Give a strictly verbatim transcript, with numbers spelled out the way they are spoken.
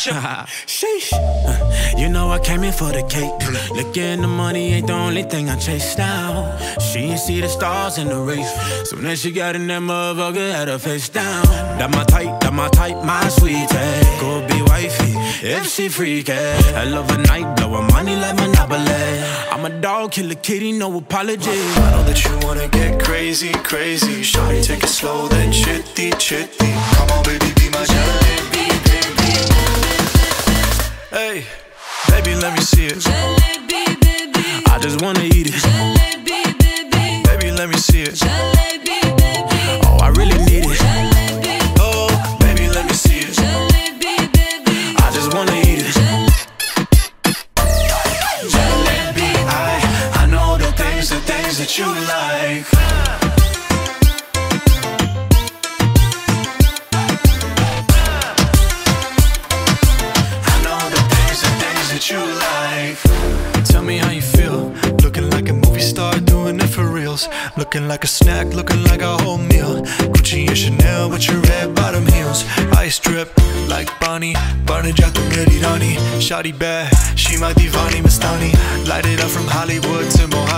Sheesh. Uh, you know I came in for the cake. Looking the money ain't the only thing I chase down. She ain't see the stars in the race. Soon as she got in that motherfucker, had her face down. That my type, that my type, my sweetie. Go be wifey, if she freaky. I love a night, blow her money like Monopoly. I'm a dog, kill a kitty, no apology. I know that you wanna get crazy, crazy. Shawty, take it slow, then chitty, chitty. Come on, baby, be my jalebi, baby. Hey, baby, let me see it. Jalebi, baby. I just wanna eat it. Jalebi, baby. Baby, let me see it. Jalebi, baby. Oh, I really need it. Jalebi. Oh, baby, let me see it. Jalebi, baby. I just wanna eat it. Jalebi, I, I know the things, the things that you like. You like. Tell me how you feel. Looking like a movie star, doing it for reals. Looking like a snack, looking like a whole meal. Gucci and Chanel with your red bottom heels. Ice drip like Bonnie, Barnejat Meri Rani. Shawty bad, she my divani Mastani. Light it up from Hollywood to Mojave.